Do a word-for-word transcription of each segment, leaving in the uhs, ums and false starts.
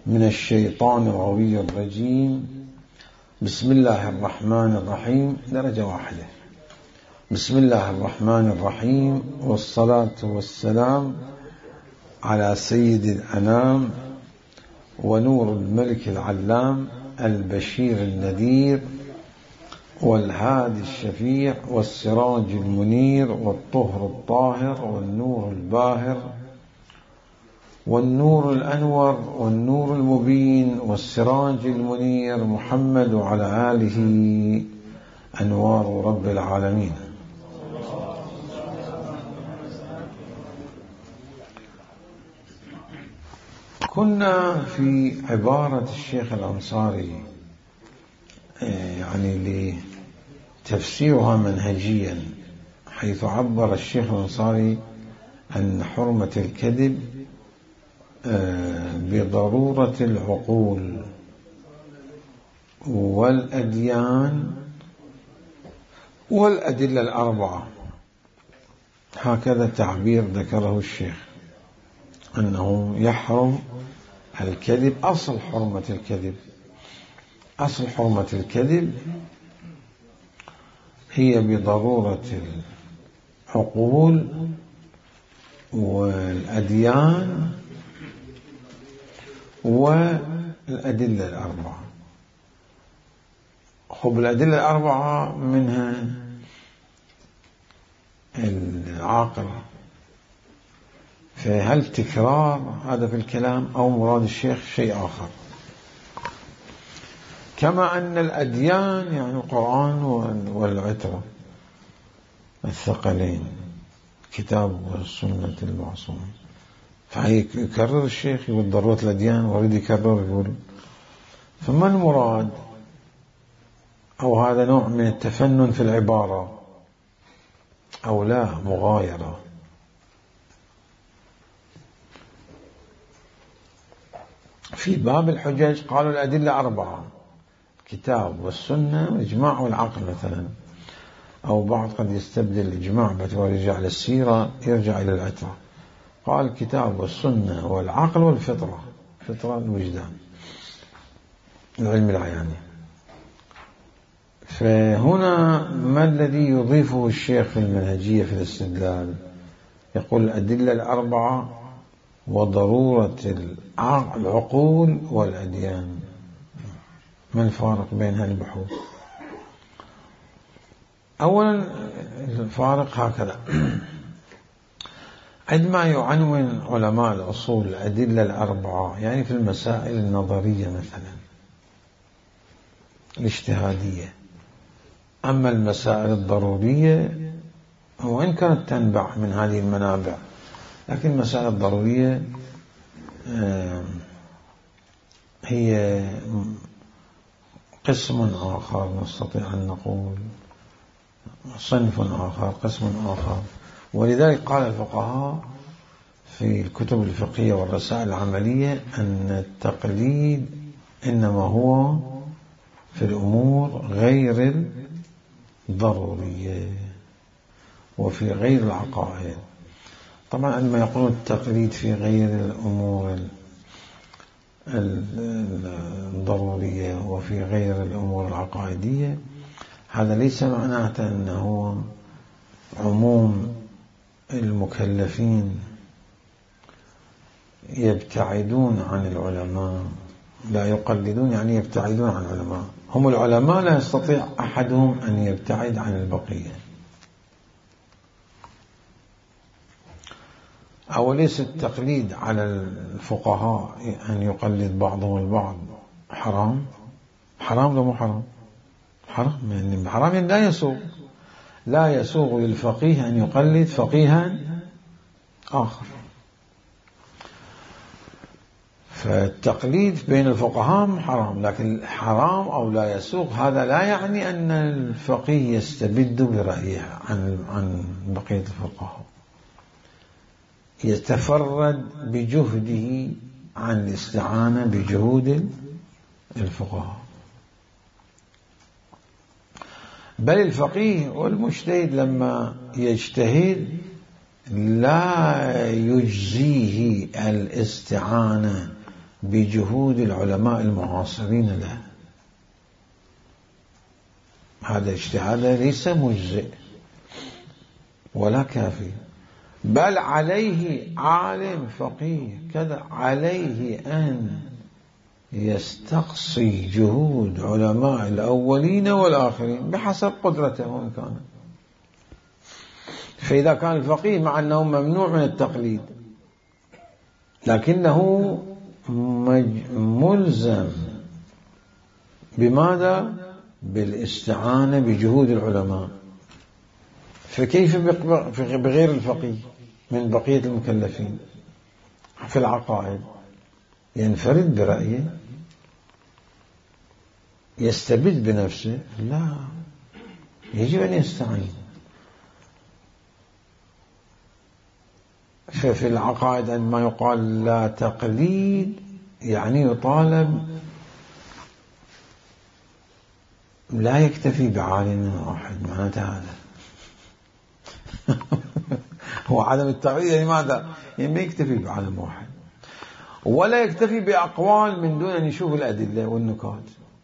من الشيطان الغوي الرجيم. بسم الله الرحمن الرحيم. درجة واحدة. بسم الله الرحمن الرحيم، والصلاة والسلام على سيد الأنام ونور الملك العلام البشير النذير والهادي الشفيع والسراج المنير والطهر الطاهر والنور الباهر والنور الأنور والنور المبين والسراج المنير محمد وعلى آله أنوار رب العالمين. كنا في عبارة الشيخ الأنصاري يعني لتفسيرها منهجيا، حيث عبر الشيخ الأنصاري أن حرمة الكذب بضرورة العقول والأديان والأدلة الأربعة. هكذا تعبير ذكره الشيخ، أنه يحرم الكذب. أصل حرمة الكذب أصل حرمة الكذب هي بضرورة العقول والأديان والأدلة الأربعة. خب الأدلة الأربعة منها العاقل، فهل تكرار هذا في الكلام أو مراد الشيخ شيء آخر؟ كما أن الأديان يعني القرآن والعترة الثقلين، كتاب والسنة المعصومة، فيكرر الشيخ يقول ضرورة الأديان ويريد يكرر يقول. فما المراد؟ أو هذا نوع من التفنن في العبارة أو لا مغايرة؟ في باب الحجج قالوا الأدلة أربعة: الكتاب والسنة والإجماع والعقل مثلا، أو بعض قد يستبدل الإجماع باعتبار يرجع للسيرة يرجع إلى العترة. قال الكتاب والسنة والعقل والفطرة، فطرة الوجدان العلم العياني. فهنا ما الذي يضيفه الشيخ في المنهجية في الاستدلال؟ يقول الأدلة الأربعة وضرورة العقول والأديان. ما الفارق بين هذه البحوث؟ أولا الفارق هكذا: عندما يعنون علماء الأصول الأدلة الأربعة يعني في المسائل النظرية مثلا الاجتهادية، أما المسائل الضرورية وإن كانت تنبع من هذه المنابع، لكن المسائل الضرورية هي قسم آخر، نستطيع أن نقول صنف آخر، قسم آخر. ولذلك قال الفقهاء في الكتب الفقهية والرسائل العملية أن التقليد إنما هو في الأمور غير الضرورية وفي غير العقائد. طبعا عندما يقولون التقليد في غير الأمور الضرورية وفي غير الأمور العقائدية، هذا ليس معناته أنه عموم المكلفين يبتعدون عن العلماء، لا يقلدون يعني يبتعدون عن العلماء. هم العلماء لا يستطيع أحدهم أن يبتعد عن البقية. أوليس التقليد على الفقهاء أن يقلد بعضهم البعض حرام؟ حرام ولا مو حرام؟ حرام، يعني حرام يعني لا يسوغ لا يسوغ للفقيه أن يقلد فقيها آخر. فالتقليد بين الفقهاء حرام، لكن حرام أو لا يسوغ هذا لا يعني أن الفقيه يستبد برأيه عن عن بقية الفقهاء، يتفرد بجهده عن الاستعانة بجهود الفقهاء. بل الفقيه والمجتهد لما يجتهد لا يجزيه الاستعانة بجهود العلماء المعاصرين له. هذا اجتهاد ليس مجزئ ولا كافي، بل عليه عالم فقيه كذا عليه أن يستقصي جهود علماء الأولين والآخرين بحسب قدرته وإن كان. فإذا كان الفقيه مع أنه ممنوع من التقليد لكنه ملزم بماذا؟ بالاستعانة بجهود العلماء، فكيف بغير الفقيه من بقية المكلفين في العقائد؟ ينفرد برأيه؟ يستبد بنفسه؟ لا، يجب أن يستعين. ففي العقائد عندما يقال لا تقليد يعني يطالب لا يكتفي بعالم واحد، معناته هذا هو عدم التقليد. يعني ماذا؟ يعني ما يكتفي بعالم واحد، ولا يكتفي بأقوال من دون أن يشوف الأدلة والنكات.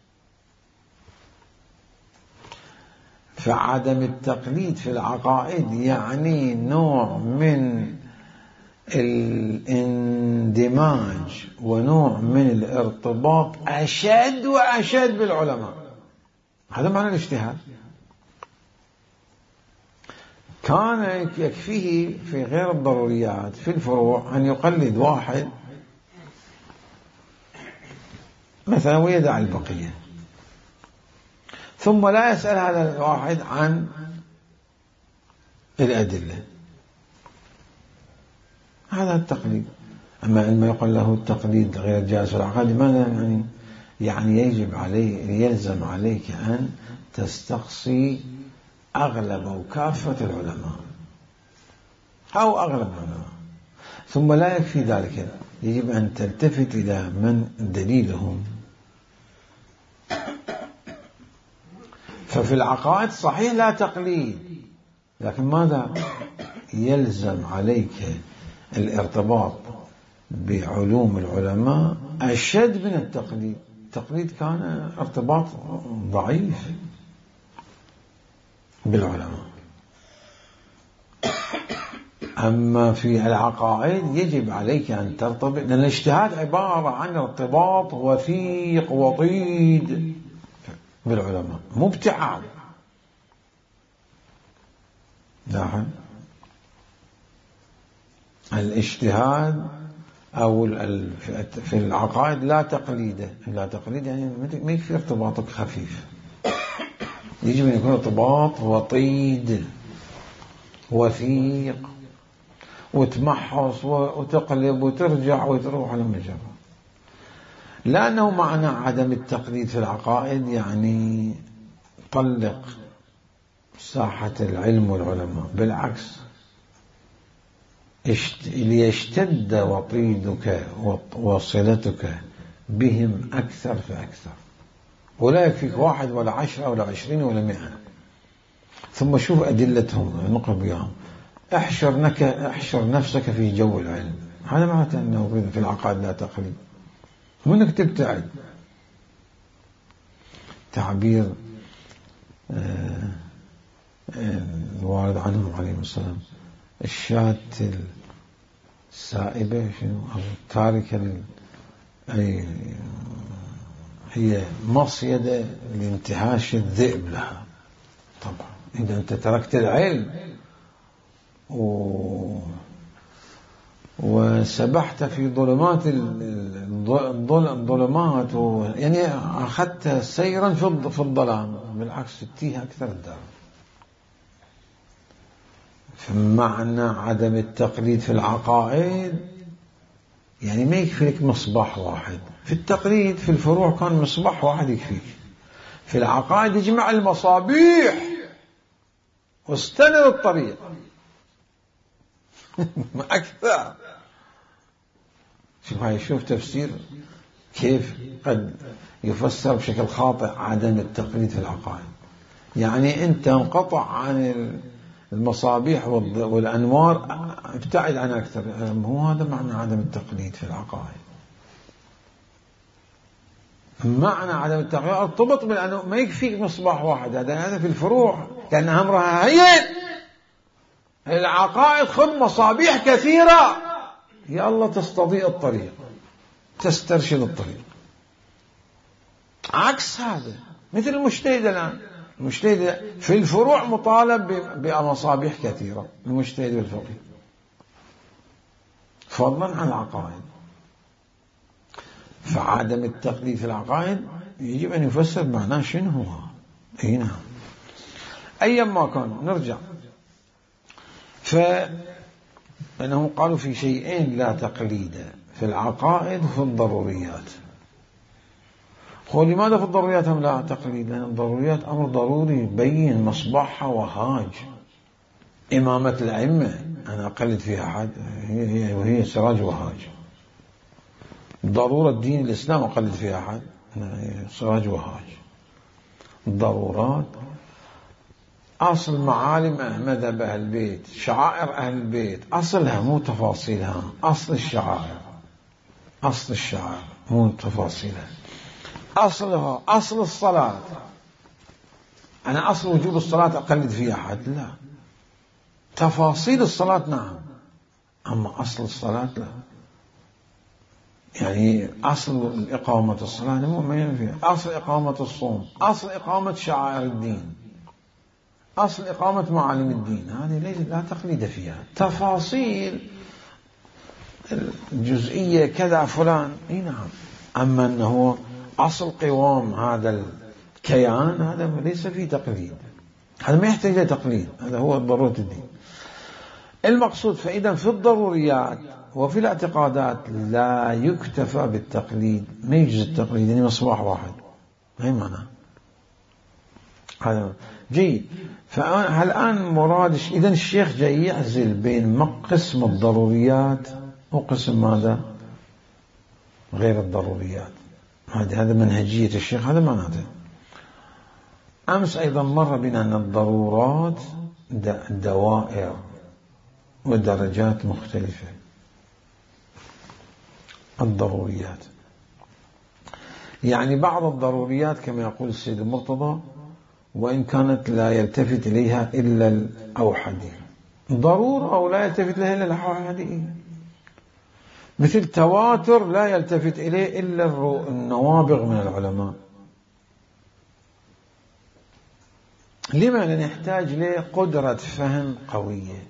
فعدم التقليد في العقائد يعني نوع من الاندماج ونوع من الارتباط أشد وأشد بالعلماء. هذا معنى الاجتهاد. كان يكفيه في غير الضروريات في الفروع أن يقلد واحد مثلا ويدع البقية، ثم لا يسأل هذا الواحد عن الأدلة. هذا التقليد. أما عندما يقول له التقليد غير جائز في العقائد، ماذا يعني؟ يعني يجب عليه يلزم عليك أن تستقصي أغلب أو كافة العلماء أو أغلب العلماء، ثم لا يكفي ذلك، يجب أن تلتفت إلى من دليلهم. ففي العقائد صحيح لا تقليد، لكن ماذا؟ يلزم عليك الارتباط بعلوم العلماء أشد من التقليد. التقليد كان ارتباط ضعيف بالعلماء. أما في العقائد يجب عليك أن ترتبط، لأن الاجتهاد عبارة عن ارتباط وثيق وطيد بالعلماء، مو ابتعاد. لاحظ الاجتهاد أو في العقائد لا تقليد. لا تقليد يعني ما يكفي ارتباطك خفيف، يجب أن يكون ارتباط وطيد وثيق، وتمحص وتقلب وترجع وتروح على مجرى. لأنه معنى عدم التقليد في العقائد يعني طلق ساحة العلم والعلماء، بالعكس ليشتد وطيدك وصلتك بهم أكثر فأكثر، ولا يكفيك واحد ولا عشرة ولا عشرين ولا مئة. ثم شوف أدلتهم نقرب بهم، احشر, نك احشر نفسك في جو العلم. هذا معناته أنه في العقائد لا تقليد، مو أنك تبتعد. تعبير الوارد عنهم عليه السلام، الشاة السائبة شنو أو التاركة، أي هي مصيدة لانتهاش الذئب لها. طبعا إذا أنت تركت العلم و... وسبحت في ظلمات الظلمات و... يعني أخذت سيرا في الظلام، بالعكس تتيه أكثر الدار. فمعنى عدم التقليد في العقائد يعني ما يكفي لك مصباح واحد. في التقليد في الفروع كان مصباح واحد يكفيك، في العقائد يجمع المصابيح واستند الطريق أكثر. شوف هاي، شوف تفسير كيف قد يفسر بشكل خاطئ عدم التقليد في العقائد. يعني أنت انقطع عن المصابيح والأنوار، ابتعد عنها أكثر. هو هذا معنى عدم التقليد في العقائد. معنى عدم التقليد ارتبط بأنه ما يكفيك مصباح واحد، هذا هذا في الفروع، لأن أمرها هين. العقائد خذ مصابيح كثيرة، يا الله تستضيء الطريق، تسترشد الطريق. عكس هذا، مثل المجتهد الآن، المجتهد في الفروع مطالب بمصابيح كثيرة، المجتهد بالفقه، فضلا عن العقائد. فعدم التقليد في العقائد يجب أن يفسر معناه شنو هو. أي نعم. أيما كان نرجع، فإنهم قالوا في شيئين لا تقليد، في العقائد وفي الضروريات. قالوا لماذا في الضروريات هم لا تقليد؟ لأن الضروريات أمر ضروري بين مصباحها وهاج. إمامة الأئمة أنا أقلد فيها أحد، هي وهي سراج وهاج. ضرورة دين الإسلام أقلد فيها أحد، سراج وهاج. الضرورات أصل معالم مذهب أهل البيت، شعائر أهل البيت، أصلها مو تفاصيلها، أصل الشعائر، أصل الشعائر مو تفاصيلها، أصلها أصل الصلاة. أنا أصل وجوب الصلاة أقلد فيها أحد؟ لا. تفاصيل الصلاة نعم، أما أصل الصلاة لا. يعني أصل إقامة الصلاة مو ما ينفع، أصل إقامة الصوم، أصل إقامة شعائر الدين، أصل إقامة معالم الدين، هذه ليس لا تقليد فيها. تفاصيل الجزئية كذا فلان اي نعم، أما أنه أصل قوام هذا الكيان هذا ليس فيه تقليد، هذا ما يحتاج إلى تقليد، هذا هو ضرورة الدين. المقصود فإذا في الضروريات وفي الاعتقادات لا يكتفى بالتقليد، ما يجوز التقليد، يعني مصباح واحد، هي معناه هذا جيد. فالآن مراد إذا الشيخ جاي يعزل بين قسم الضروريات وقسم ماذا غير الضروريات. هذا منهجية الشيخ، هذا معناته. أمس أيضا مر بنا أن الضرورات دوائر ودرجات مختلفة. الضروريات يعني بعض الضروريات كما يقول السيد المرتضى وإن كانت لا يلتفت إليها إلا الأوحدي، ضرورة أو لا يلتفت إليها إلا الأوحدي، مثل تواتر لا يلتفت إليه إلا النوابغ من العلماء. لما؟ لأن يحتاج لقدرة فهم قوية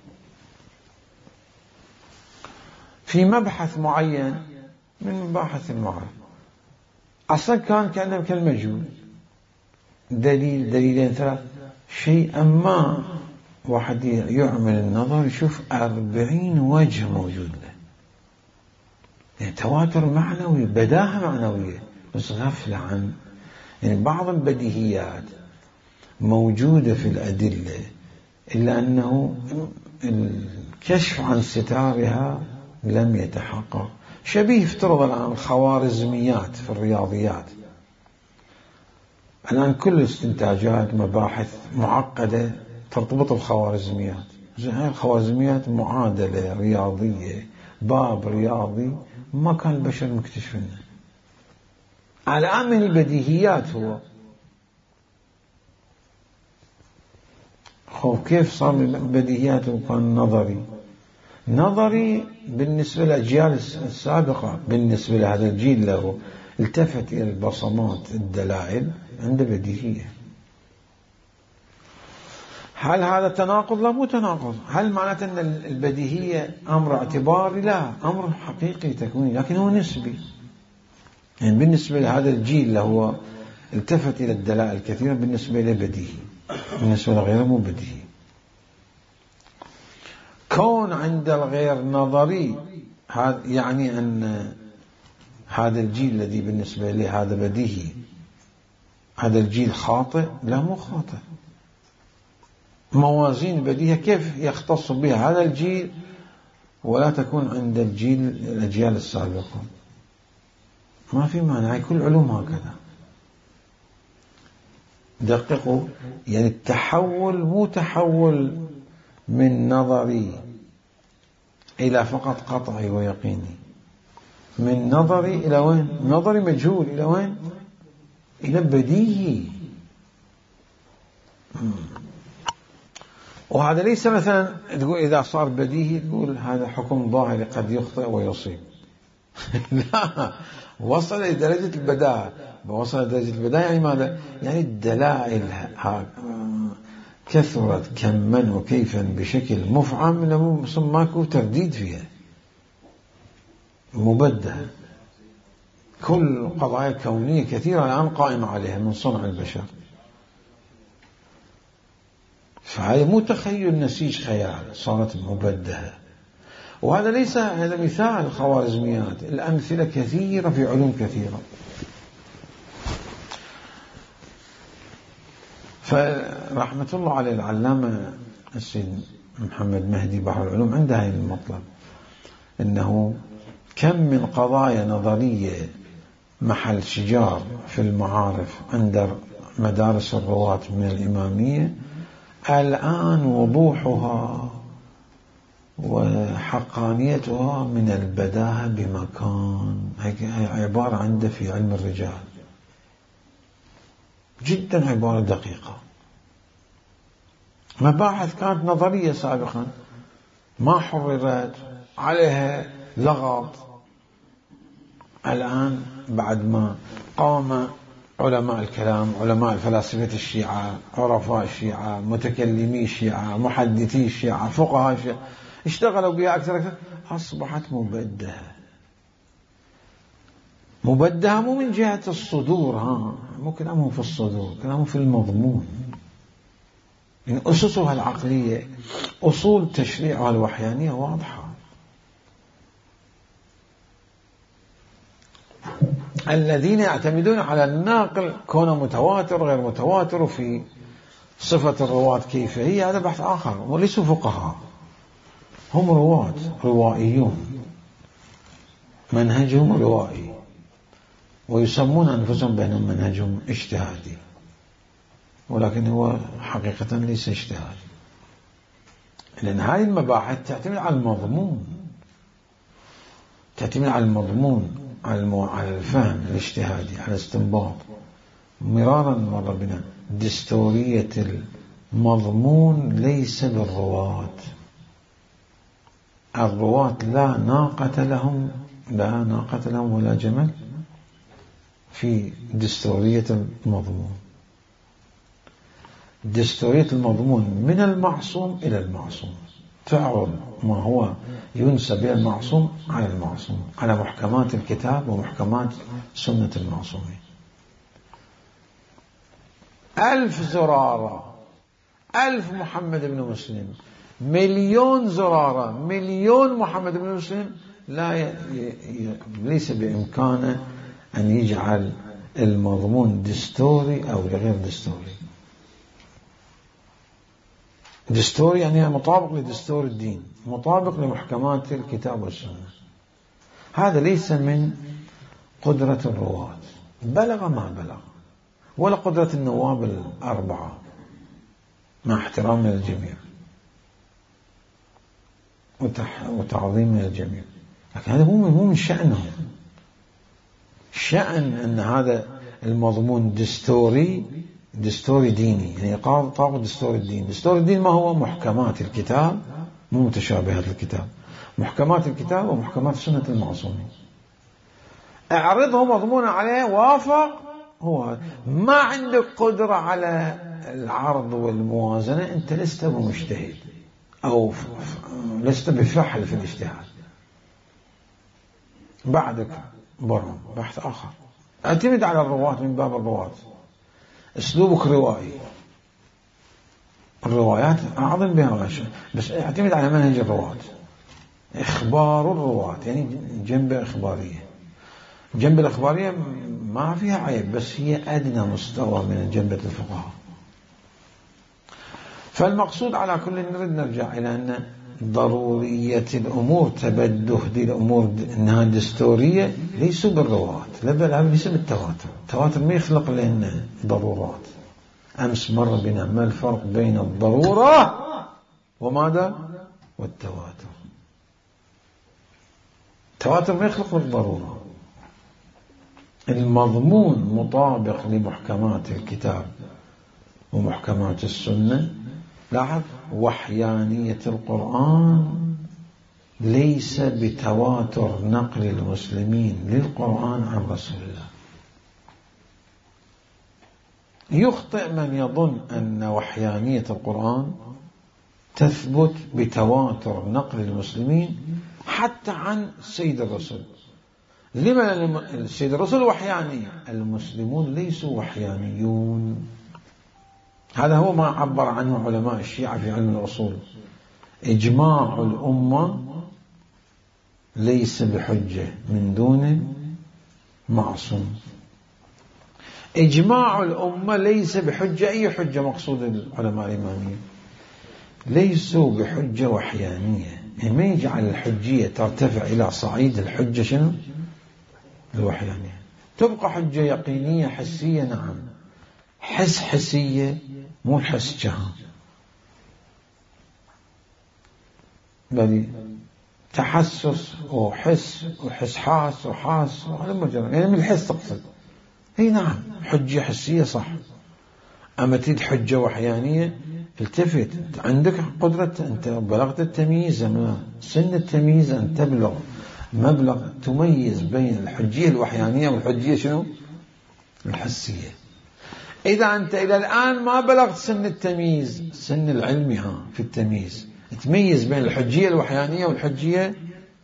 في مبحث معين من مباحث المعرفة. أصلا كان كأنه كالمجهول، دليل دليلين ثلاث شيء، أما واحد يعمل النظر يشوف أربعين وجه موجود له، يعني تواتر معنوي، بداهة معنوية، بس غفلة عن يعني بعض البديهيات موجودة في الأدلة، إلا أنه الكشف عن ستارها لم يتحقق. شبيه افترض الآن الخوارزميات في الرياضيات، الآن كل الاستنتاجات مباحث معقدة ترتبط بالخوارزميات. هاي الخوارزميات معادلة رياضية، باب رياضي ما كان البشر مكتشفينه. الآن من البديهيات هو خوف كيف صار من البديهيات وكان نظري نظري بالنسبة للأجيال السابقة، بالنسبة لهذا الجيل له التفت إلى البصمات الدلائل عند بديهية. هل هذا تناقض؟ لا، مو تناقض. هل معناته أن البديهية أمر اعتباري؟ لا، أمر حقيقي تكويني، لكن هو نسبي. يعني بالنسبة لهذا الجيل له التفت إلى الدلائل الكثيرة، بالنسبة إلى بديهي، بالنسبة لغيره مو بديهي. كون عند الغير نظري هذا يعني أن هذا الجيل الذي بالنسبة لي هذا بديهي، هذا الجيل خاطئ؟ لا، مو خاطئ. موازين بديهة كيف يختص بها هذا الجيل ولا تكون عند الجيل الأجيال السابقة؟ ما في معنى. كل علوم هكذا. دققوا، يعني التحول مو تحول من نظري إلى فقط قطعي ويقيني، من نظري إلى وين؟ نظري مجهول إلى وين؟ إلى بديهي. وهذا ليس مثلا تقول إذا صار بديهي تقول هذا حكم ظاهري قد يخطئ ويصيب. لا، وصل إلى درجة البداهة. وصل إلى درجة البداهة يعني ماذا؟ يعني الدلائل كثرت كما وكيفا بشكل مفعم له ماكو ترديد فيها، مبدأ. كل قضايا كونية كثيرة الآن قائمة عليها من صنع البشر، فهذا مو تخيل نسيج خيال، صارت مبدأة. وهذا ليس هذا مثال الخوارزميات، الأمثلة كثيرة في علوم كثيرة. فرحمة الله عليه العلامة السيد محمد مهدي بحر العلوم عنده هذا المطلب، إنه كم من قضايا نظرية محل شجار في المعارف عند مدارس الرواة من الإمامية الآن وضوحها وحقانيتها من البداهة بمكان. هي عبارة عنده في علم الرجال جدا عبارة دقيقة. مباحث كانت نظرية سابقا ما حررت عليها لغط، الآن بعد ما قام علماء الكلام، علماء فلاسفة الشيعة، عرفاء الشيعة، متكلمي الشيعة، محدثي الشيعة، فقهاء الشيعة، اشتغلوا بها أكثر أكثر، أصبحت مبدهة. مبدهة مو من جهة الصدور، ها مو كلامه في الصدور، كلامه في المضمون. يعني أسسها العقلية، أصول تشريعها الوحيانية واضحة. الذين يعتمدون على الناقل كونه متواتر غير متواتر في صفة الرواة كيف هي، هذا بحث آخر، وليسوا فقهاء، هم رواة روائيون، منهجهم روائي، ويسمون أنفسهم بأنهم منهجهم اجتهادي، ولكن هو حقيقة ليس اجتهادي، لأن هذه المباحث تعتمد على المضمون، تعتمد على المضمون، على الفهم الاجتهادي، على الاستنباط. مرارا مر بنا دستورية المضمون ليس بالرواة. الرواة لا ناقة لهم، لا ناقة لهم ولا جمل في دستورية المضمون. دستورية المضمون من المعصوم إلى المعصوم، تعرض ما هو ينسب إلى المعصوم على المعصوم، على محكمات الكتاب ومحكمات سنة المعصومين. ألف زرارة، ألف محمد بن مسلم، مليون زرارة، مليون محمد بن مسلم، لا ي... ي... ليس بإمكانه أن يجعل المضمون دستوري أو غير دستوري. دستوري يعني مطابق لدستور الدين، مطابق لمحكمات الكتاب والسنة. هذا ليس من قدرة الرواة، بلغ ما بلغ، ولا قدرة النواب الأربعة، مع احترام الجميع وتعظيم الجميع، لكن هذا مو من شأنهم. شأن أن هذا المضمون دستوري، دستوري ديني، يعني طابق دستور الدين. دستور الدين ما هو؟ محكمات الكتاب، مو متشابهات الكتاب، محكمات الكتاب ومحكمات سنة المعصومين. اعرضه مضمونا عليه، وافق، هو ما عندك قدرة على العرض والموازنة، أنت لست بمجتهد أو لست بفحل في الاجتهاد، بعدك برهم بحث آخر. اعتمد على الرواة من باب الرواة، أسلوبك روائي، الروايات أعظم بها غاشة، بس اعتمد على منهج الرواة. إخبار الرواة يعني جنب إخبارية، جنب الإخبارية ما فيها عيب، بس هي أدنى مستوى من جنبة الفقهاء. فالمقصود على كل نريد نرجع إلى أن ضرورية الأمور، تبده دي الأمور أنها دستورية، ليسوا بالرواة، لا بل ليس بالتواتر. التواتر ما يخلق لنا ضرورات. أمس مر بنا ما الفرق بين الضرورة وماذا؟ والتواتر. التواتر ما يخلق الضرورة، المضمون مطابق لمحكمات الكتاب ومحكمات السنة. لاحظ وحيانية القرآن ليس بتواتر نقل المسلمين للقرآن عن رسول الله. يخطئ من يظن أن وحيانية القرآن تثبت بتواتر نقل المسلمين حتى عن السيد الرسول. لما السيد الرسول وحياني؟ المسلمون ليسوا وحيانيون. هذا هو ما عبر عنه علماء الشيعة في علم الأصول. إجماع الأمة ليس بحجة من دون معصوم. إجماع الأمة ليس بحجة. أي حجة مقصود العلماء الإمامية؟ ليسوا بحجة وحيانية. ما يجعل الحجية ترتفع إلى صعيد الحجة شنو؟ الوحيانية. تبقى حجة يقينية حسية، نعم، حس حسية، مو حس جهة، بل تحسس وحس وحس حاس وحاس، هذا مجرد يعني من الحس تقصد. اي نعم، حجة حسية صح. اما تريد حجة وحيانية، التفت، عندك قدرة، انت بلغت التمييز، سن التمييز ان تبلغ مبلغ تميز بين الحجية الوحيانية والحجية شنو؟ الحسية. إذا أنت إلى الآن ما بلغت سن التمييز، سن العلم ها في التمييز، تميز بين الحجية الوحيانية والحجية،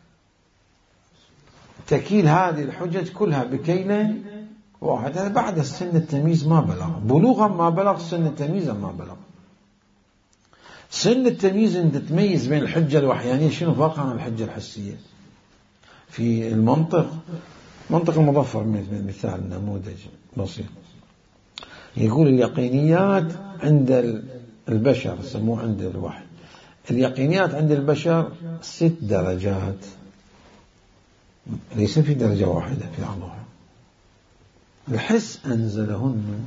تكيل هذه الحجج كلها بكيل واحد. هذا بعد سن التمييز ما بلغ، بلوغا ما بلغ، سن التمييز ما بلغ. سن التمييز أنت تميز بين الحجة الوحيانية شنو فرق عن الحجة الحسية. في المنطق، منطق المظفر مثال نموذج بسيط، يقول اليقينيات عند البشر، سموه عند الوحي، اليقينيات عند البشر ست درجات، ليس في درجة واحدة في الله. الحس أنزلهن.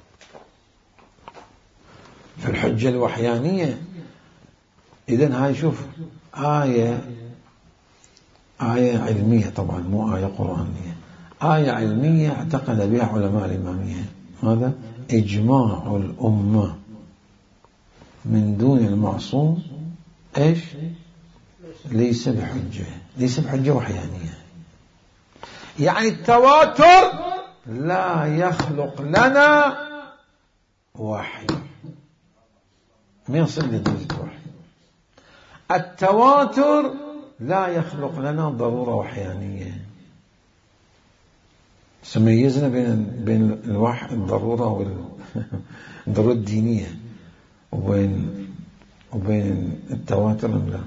في الحجة الوحيانية إذن هاي شوف آية آية علمية، طبعا مو آية قرآنية، آية علمية اعتقد بها علماء الإمامية. ماذا؟ إجماع الأمة من دون المعصوم إيش؟ ليس بحجة، ليس بحجة وحيانية. يعني التواتر لا يخلق لنا وحي، ما يصل لدرجة وحي. التواتر لا يخلق لنا ضرورة وحيانية. سميزنا بين بين الوحي الضرورة والضرورة الدينية وبين وبين التواتر. لا،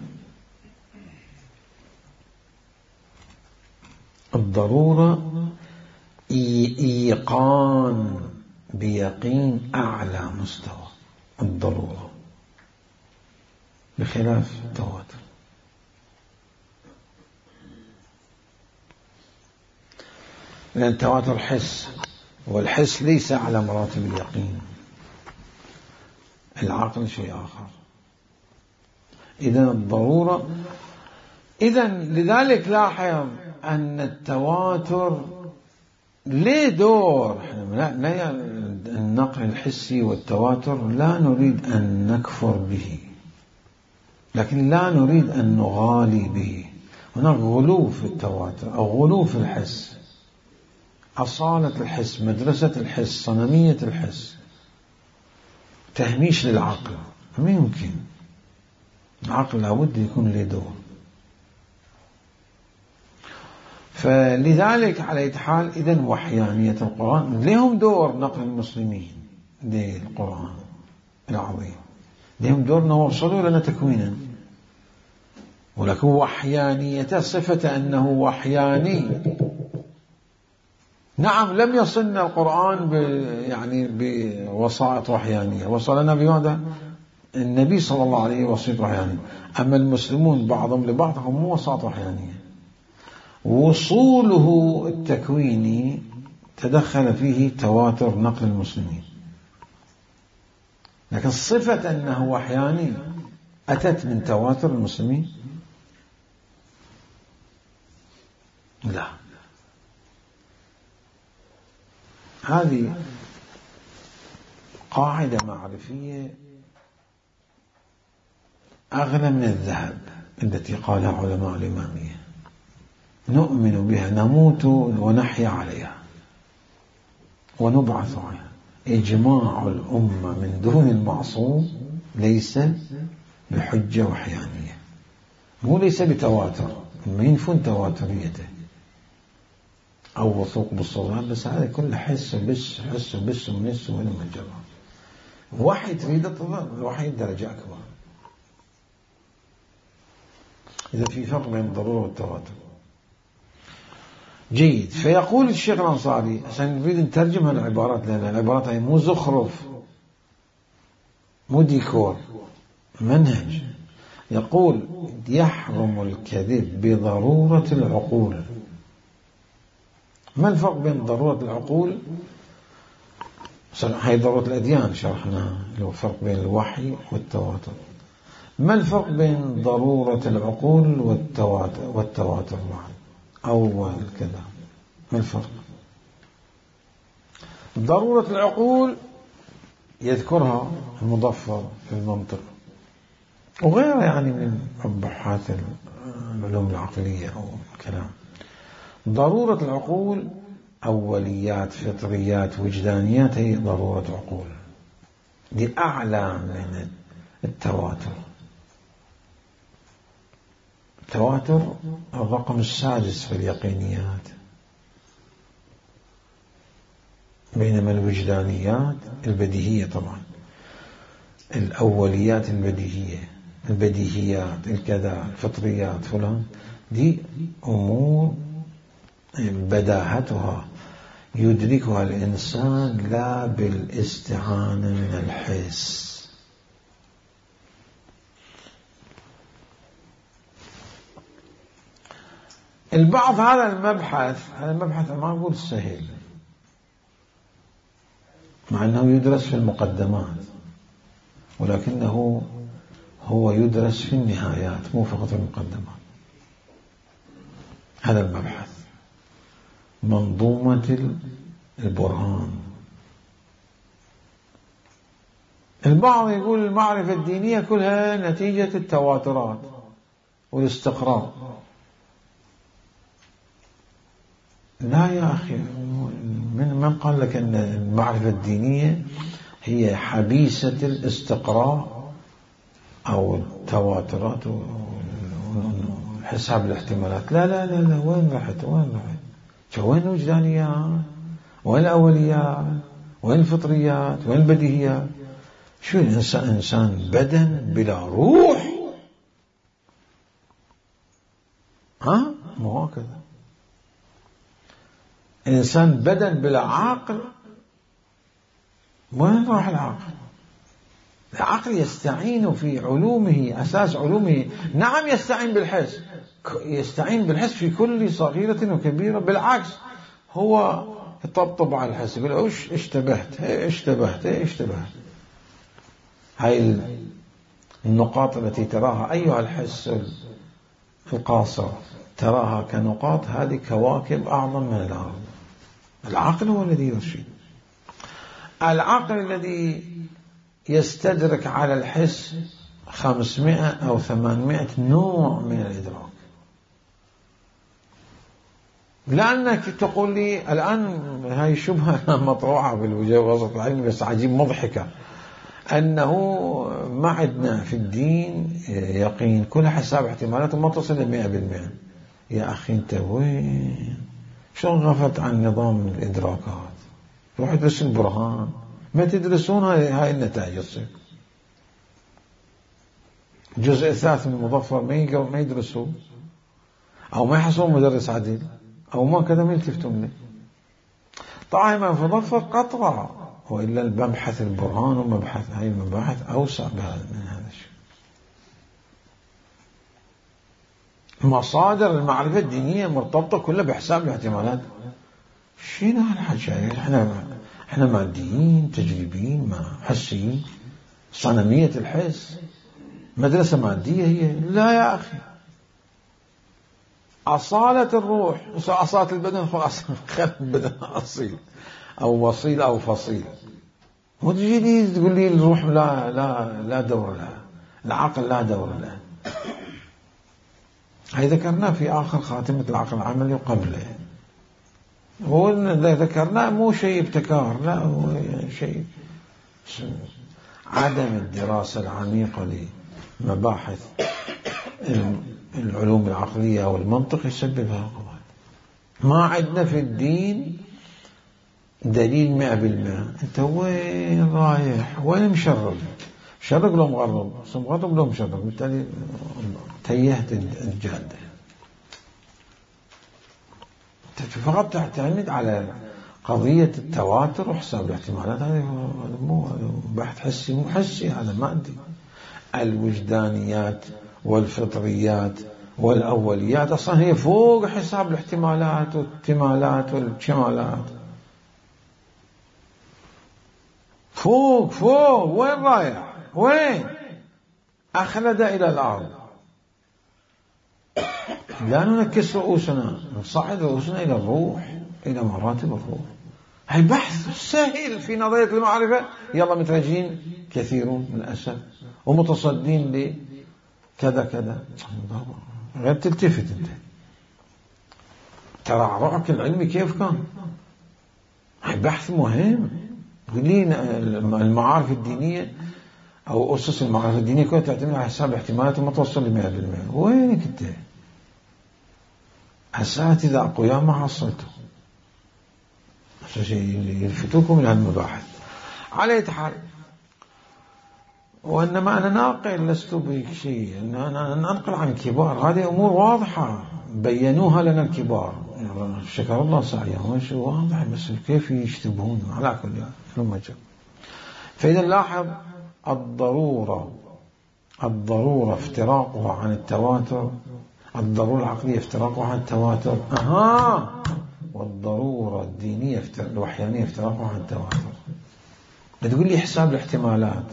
الضرورة إيقان بيقين أعلى مستوى، الضرورة، بخلاف التواتر. لأن التواتر حس، والحس ليس على مراتب اليقين، العقل شيء آخر. إذن الضرورة، إذن لذلك لاحظ أن التواتر ليه دور. النقل الحسي والتواتر لا نريد أن نكفر به، لكن لا نريد أن نغالي به. هناك غلو في التواتر أو غلو في الحس، أصالة الحس، مدرسة الحس، صنمية الحس، تهميش للعقل. ما يمكن، العقل لابد يكون له دور. فلذلك على أي حال إذن وحيانية القرآن لهم دور نقل المسلمين للقرآن العظيم، لهم دور أنه وصلوا لنا تكوينا. ولكن وحيانية صفة أنه وحياني، نعم لم يصلنا القرآن ب يعني بوسائط وحيانية، وصلنا بماذا؟ النبي صلى الله عليه وسلم وسيط وحيانية. أما المسلمون بعضهم لبعض هم مو وسائط وحيانية. وصوله التكويني تدخل فيه تواتر نقل المسلمين، لكن صفة أنه وحياني أتت من تواتر المسلمين؟ لا. هذه قاعدة معرفية أغلى من الذهب التي قالها علماء الإمامية، نؤمن بها، نموت ونحيا عليها ونبعث عليها. إجماع الأمة من دون المعصوم ليس بحجة وحيانية، مو ليس بتواتر، ما ينفون تواتريته أو وثوق بالصورات، بس هذا كله حس وبس، حس وبس ونس وهنا مجرد وحي تريد تظل الوحي درجة أكبر. إذا في فرق بين الضرورة والتواتر. جيد. فيقول الشيخ الأنصاري، عشان نريد نترجم هالعبارات، لأن العبارات هي مو زخرف مو ديكور، منهج. يقول يحرم الكذب بضرورة العقول. ما الفرق بين ضرورة العقول؟ هاي ضرورة الأديان شرحناها، لو فرق بين الوحي والتواتر. ما الفرق بين ضرورة العقول والتواتر والتواتر بعد أول كذا؟ ما الفرق؟ ضرورة العقول يذكرها المظفر في المنطق وغيره يعني من بحاث العلوم العقلية أو الكلام. ضرورة العقول أوليات فطريات وجدانيات، هي ضرورة عقول، دي أعلى من التواتر. التواتر الرقم السادس في اليقينيات، بينما الوجدانيات البديهية طبعا، الأوليات البديهية، البديهيات الكذا، الفطريات فلان، دي أمور بداهتها يدركها الإنسان لا بالاستعانة من الحس. البعض هذا المبحث هذا المبحث ما أقول سهل، مع أنه يدرس في المقدمات، ولكنه هو يدرس في النهايات مو فقط في المقدمات. هذا المبحث منظومة البرهان. البعض يقول المعرفة الدينية كلها نتيجة التواترات والاستقراء. لا يا أخي، من من قال لك أن المعرفة الدينية هي حبيسة الاستقراء أو التواترات وحساب الاحتمالات؟ لا لا لا لا، وين رحت وين رحت؟ شو وين الوجدانيات؟ وين الأوليات؟ وين الفطريات؟ وين البديهيات؟ شو الإنسان إنسان بدن بلا روح؟ ها؟ مو هكذا. إنسان بدن بلا عقل، وين راح العقل؟ العقل يستعين في علومه، أساس علومه. نعم يستعين بالحس، يستعين بالحس في كل صغيرة وكبيرة. بالعكس هو يطبطب على الحس، يقول ايش اشتبهت اشتبهت اشتبهت. هاي النقاط التي تراها أيها الحس القاصر تراها كنقاط، هذه كواكب أعظم من الأرض. العقل هو الذي يرشد. العقل الذي يستدرك على الحس خمسمائة أو ثمانمائة نوع من الإدراك. لأنك تقول لي الآن هاي شبهة مطروحة بالوسط العلمي بس عجيب مضحكة، أنه ما عندنا في الدين يقين، كل حساب احتمالات ما تصل لمئة بالمئة. يا أخي أنت وين؟ شلون غفلت عن نظام الإدراكات؟ روح ادرس البرهان. ما تدرسون هاي النتائج تصير. الجزء الثالث من المظفر ما يدرسوا أو ما يحصلون مدرس عدل أو ما كذا، ما يلتفتون له. طبعا ما المظفر قطرة، وإلا المبحث البرهان ومبحث هاي المباحث أوسع من هذا الشيء. مصادر المعرفة الدينية مرتبطة كلها بحساب الاحتمالات. شنو هالحكاية؟ احنا احنا ماديين تجريبيين ما حسيين، صنمية الحس، مدرسة مادية هي؟ لا يا أخي، أصالة الروح، أصالة البدن خلق البدن أصيل أو وصيل أو فصيل. وتجي تقول لي الروح لا لا لا دور لها، العقل لا دور له. هاي ذكرناه في آخر خاتمة العقل العملي وقبله. هو ذكرناه مو شيء ابتكار، لا هو شيء عدم الدراسة العميقة لمباحث العلوم العقلية والمنطق يسببها. ما عندنا في الدين دليل مئة بالمئة. انت وين رايح؟ وين مشرق؟ مشرق لو مغرب؟ مغرب لو مشرق؟ بالتالي تيهت الجادة. فقط تعتمد على قضية التواتر وحساب الاحتمالات. هذا مو بحث حسي، مو حسي، هذا مادي. الوجدانيات والفطريات والأوليات أصلا هي فوق حساب الاحتمالات والاحتمالات والكمالات. فوق فوق. وين رايح؟ وين؟ أخلد إلى الأرض. لا ننكس رؤوسنا، نصعد رؤوسنا إلى الروح، إلى مراتب الروح. هاي بحث سهل في نظرية المعرفة، يلا مترجين كثيرون من الأسف ومتصدين لكذا كذا. غير تلتفت انت. ترعرعك العلمي كيف كان؟ هاي بحث مهم. قولين المعارف الدينية أو أسس المعارف الدينية كلها تعتمد على حساب احتمالات وما توصل لمئة بالمئة. وينك انت؟ أساتذة أقوياء ما حصلته يلفتوكم من هالمباحث. على حال، وإنما أنا ناقل لست بك شيء، أنا أنقل عن كبار. هذه أمور واضحة بينوها لنا الكبار، شكر الله سعيهم، شيء واضح، بس كيف يشتبهون على كل المجال. فإذا لاحظ الضرورة الضرورة افتراقها عن التواتر، الضرورة العقلية افتراقها عن التواتر، أها، والضرورة الدينية الوحيانية افتراقها عن التواتر. تقول لي حساب الاحتمالات،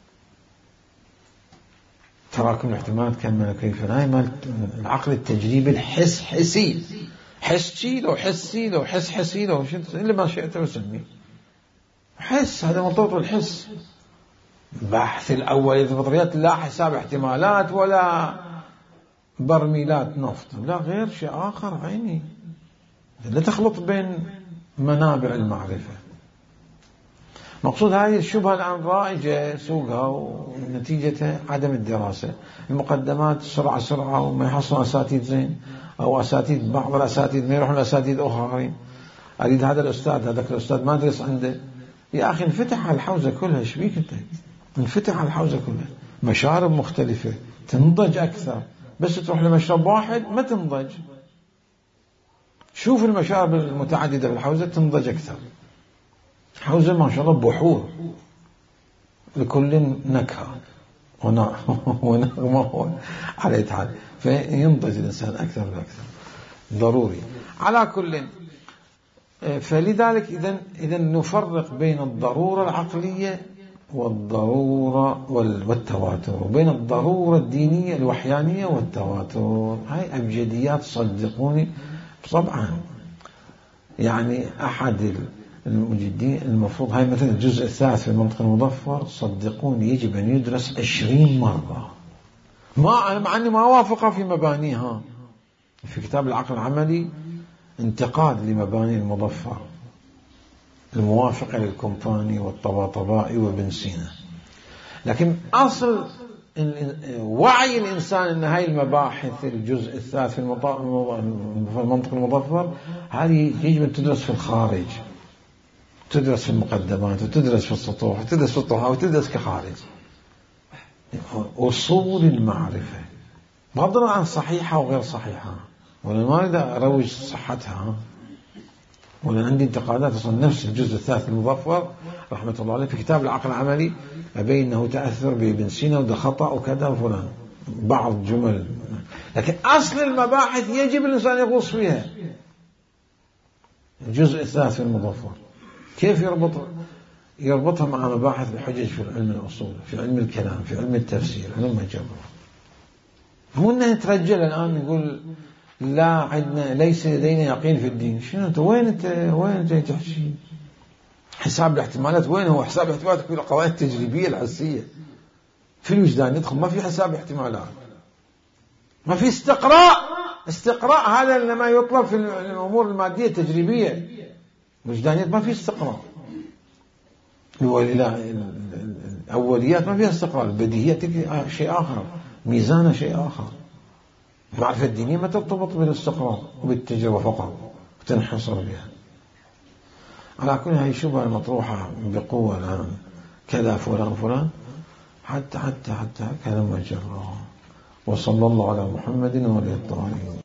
تراكم الاحتمالات كما كيف نايم العقل التجريبي الحس حسي، حسي لو حسي لو حس حسي لو شنت اللي ما شئت وسميه حس. هذا مرتبط بالحس. بحث الأول الفطريات لا حساب احتمالات ولا برميلات نفط، لا غير شيء آخر عيني. لا تخلط بين منابع المعرفة. مقصود هذه الشبهة الآن رائجة سوقها ونتيجة عدم الدراسة. المقدمات سرعة سرعة وما يحصلون أساتيذ زين، أو أساتيذ بعض الأساتيذ ما يروحون لأساتيذ أخرين. أريد هذا الأستاذ، هذاك الأستاذ ما أدرس عنده. يا أخي انفتح على الحوزة كلها، إيش بيك أنت؟ انفتح على الحوزة كلها، مشارب مختلفة تنضج أكثر. بس تروح لمشرب واحد ما تنضج. شوف المشارب المتعددة في الحوزة تنضج أكثر. حوزة ما شاء الله بحور، لكل نكهة ونغمة على يتحال، فينضج الإنسان أكثر وأكثر. ضروري على كل. فلذلك إذن إذن نفرق بين الضرورة العقلية والضرورة والتواتر، وبين الضرورة الدينية الوحيانية والتواتر. هاي أبجديات صدقوني. طبعا يعني أحد المجدين المفروض هاي مثلا الجزء الثالث في المنطق المظفر، صدقوني يجب أن يدرس عشرين مرة. ما مع أني ما وافقها في مبانيها. في كتاب العقل العملي انتقاد لمباني المظفر الموافقة للكومباني والطباطبائي وابن سينا، لكن أصل وعي الإنسان أن هاي المباحث الجزء الثالث في المنطق المظفر هذه يجب أن تدرس في الخارج، تدرس في المقدمات وتدرس في السطوح وتدرس في الطحاوي وتدرس كخارج. أصول المعرفة بغض النظر عن صحيحة وغير صحيحة، ولا ما أريد أروج صحتها، ولا عندي انتقادات. أصلا نفس الجزء الثالث المظفر رحمة الله عليه في كتاب العقل العملي أبين أنه تأثر بابن سينا وده خطأ وكذا وفلان بعض جمل، لكن أصل المباحث يجب الإنسان يغوص فيها. الجزء الثالث في المظفر كيف يربط يربطها مع مباحث الحجج في علم الأصول، في علم الكلام، في علم التفسير، علم الجبر. مو أنه نترجل الآن نقول لا عندنا، ليس لدينا يقين في الدين. شنو انت وين انت وين انت تحكي حساب الاحتمالات؟ وين هو حساب الاحتمالات في القواعد التجريبيه الحسيه في الوجدان يدخل، ما في حساب احتمالات، ما في استقراء. استقراء هذا لما يطلب في الامور الماديه التجريبيه الوجدانيات، ما في استقراء. الأوليات ما فيها استقراء، البديهيات شيء آخر، ميزانها شيء آخر. المعرفة الدينية ما ترتبط بالاستقراء وبالتجربة فقط وتنحصر بها. على كل هاي شبهة المطروحة بقوة الآن كذا فلان فلان حتى حتى حتى كلام مجرى. وصلى الله على محمد وعلى الطاهرين.